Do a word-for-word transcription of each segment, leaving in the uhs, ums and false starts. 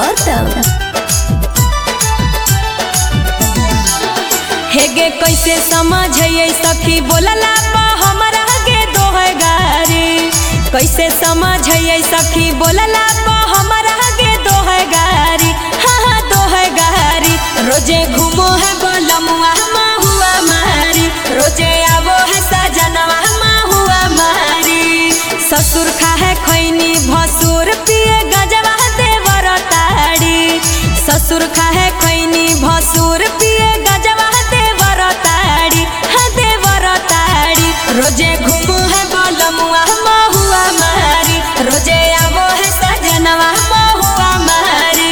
गौतम। हेगे कैसे समझिए सखी बोलला पा हमरा गे दोहे गारी, कैसे समझिए सखी बोलला पा हमरा गे दोहे गारी, हाँ हाँ दोहे गारी। रोजे घूमो है बोलमुआ हुआ मारी, रोजे आवो है सजनवा हुआ मारी। ससुर खा है खैनी भसुर पिए गजवा देवर ताड़ी, ससुर खा है खैनी भसुर पिए गजवा देवर ताड़ी, हाँ देवर ताड़ी। रोजे घूमो है बोलमुआ हुआ मारी, रोजे आवो है सजनवा हुआ मारी।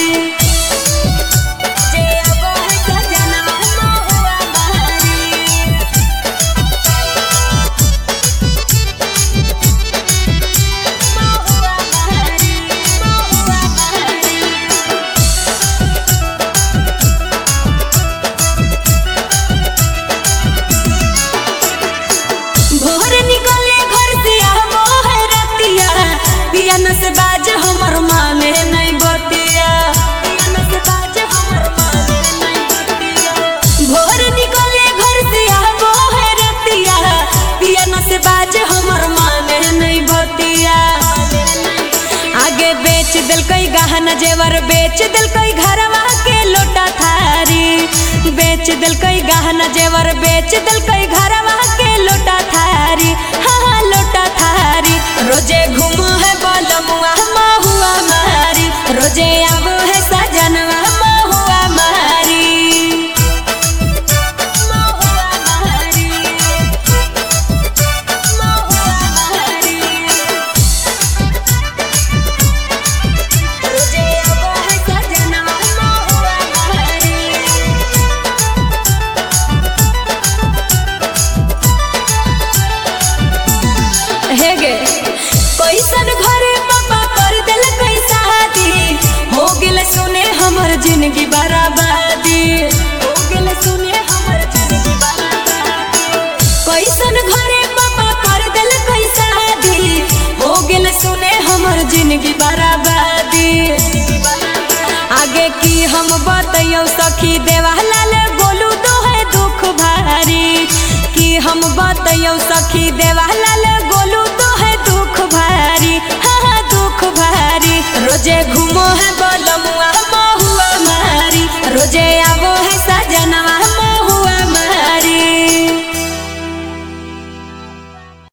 से बाज हमर माने नहीं बतिया, भोर निकले घर से आवो है रतिया, पिया से बाज हमर माने नहीं बतिया। आगे बेच दिल कई गहना जेवर, बेच दिल कई घरवा के लोटा थारी, बेच दिल कई गहना जेवर, बेच दिल कई घरवा के लोटा थारी, हाँ हाँ लोटा थारी। रोजे घूमो है बोलमुआ हुआ मारी, रोजे आवो है सजनवा हुआ मारी। रोजे आवो है सजनवा हुआ मारी। हेगे कैसन घरे पापा कर दिल कैसा दी, हो गेल सुने हमर जिंदगी